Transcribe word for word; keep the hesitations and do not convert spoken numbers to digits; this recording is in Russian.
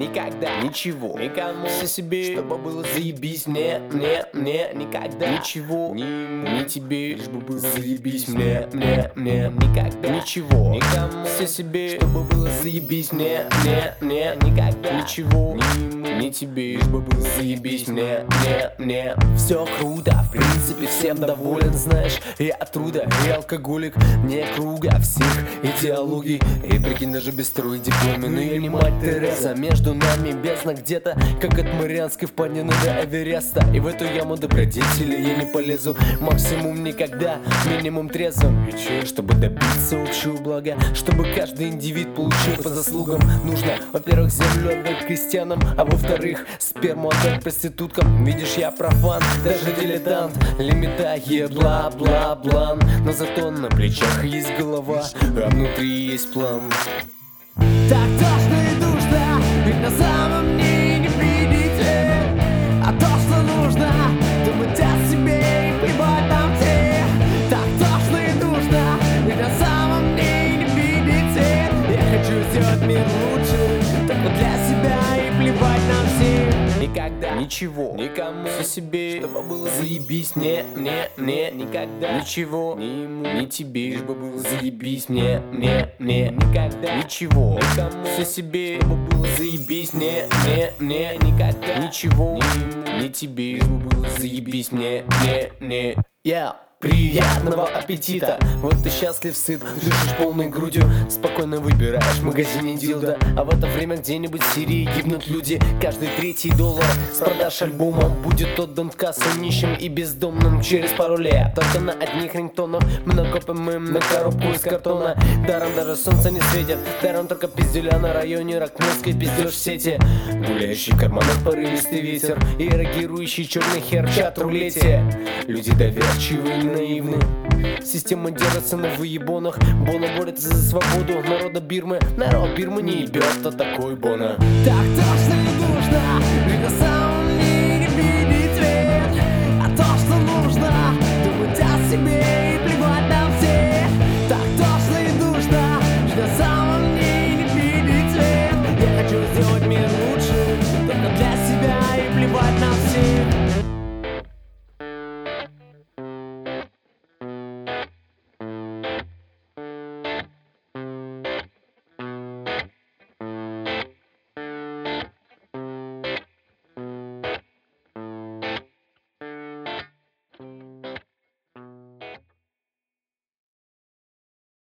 никогда, ничего, никому, все себе, чтобы было заебись мне, мне, мне, никогда, ничего, ни ему, ни тебе, лишь бы было заебись мне, мне, мне, никогда, ничего, никому, все себе, чтобы было заебись мне, мне, мне, никогда, ничего, ни ему, ни тебе, лишь бы было заебись мне, мне, мне. Все круто, в принципе всем доволен, знаешь, я оттуда, я алкоголик, не круга всех идеологий. И прикинь, даже без строя дипломе, но я не мать Тереза. Между нами бездна где-то, как от Марианской впадины до Эвереста. И в эту яму добродетели я не полезу, максимум никогда, минимум трезвым. И че, чтобы добиться общего блага, чтобы каждый индивид получил по заслугам, нужно, во-первых, землю отдать крестьянам, а во-вторых, сперму отдать проституткам. Видишь, я профан, даже дилетант, лимитая бла-бла-блан, но зато на плечах есть голова, а внутри есть план. Так тошно и душно, ведь на самом деле не видите. А то, что нужно, думать о себе и плевать нам все. Так тошно и душно, ведь на самом деле не видите. Я хочу сделать мир лучше, только для себя и плевать нам всем. Никогда, ничего, никому, все себе, чтобы было заебись мне, мне, мне, никогда, ничего, ни ему, ни тебе, лишь бы было заебись мне, мне, мне, никогда, ничего, никому, все себе, чтобы было заебись мне, мне, мне, никогда, ничего, ни ему, ни тебе, лишь бы было заебись мне, мне, мне, я. Приятного аппетита! Вот ты счастлив, сыт, дышишь полной грудью, спокойно выбираешь в магазине дилда. А в это время где-нибудь в Сирии гибнут люди. Каждый третий доллар с продаж альбома будет отдан в кассу нищим и бездомным через пару лет. Только на одних рингтонах мы накопим им на коробку из картона. Даром даже солнце не светит, даром только пиздюля на районе Ракмовской пиздешь в сети. Гуляющий в карманах порывистый ветер и реагирующий черный хер в чат-рулете. Люди доверчивые, наивны. Система держится на выебонах. Бона борется за свободу народа Бирмы. Народ Бирмы не ебет, а такой Бона. Так тошно и душно, ведь на самом